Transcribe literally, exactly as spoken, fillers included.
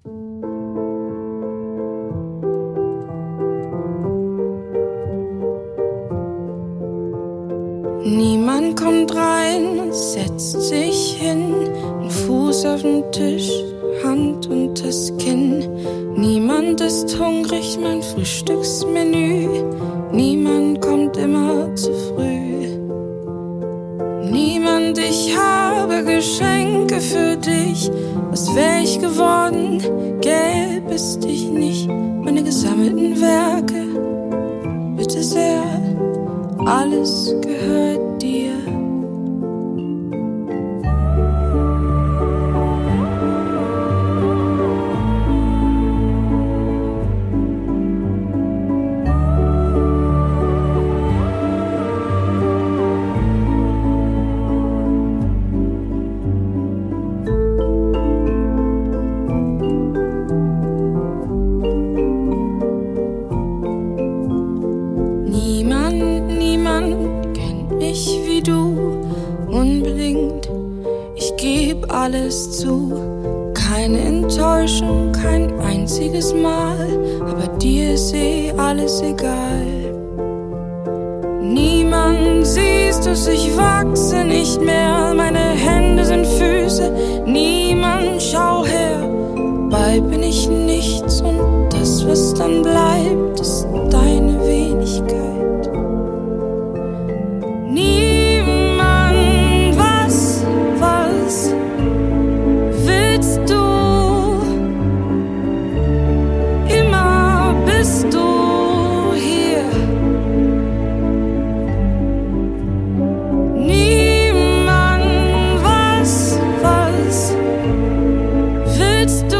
Niemand kommt rein und setzt sich hin, ein Fuß auf den Tisch, Hand unters Kinn. Niemand ist hungrig, mein Frühstücksmenü. Niemand kommt immer zu früh. Niemand, ich habe Geschenke für dich. Was wär ich geworden, gäbe es dich nicht? Meine gesammelten Werke, bitte sehr, alles gehört dir. Alles zu, keine Enttäuschung, kein einziges Mal, aber dir ist eh alles egal. Niemand siehst du's, ich wachse nicht mehr, meine Hände sind Füße, niemand schau her, bald bin ich nichts und das, was dann bleibt, ist deine Wenigkeit. Willst du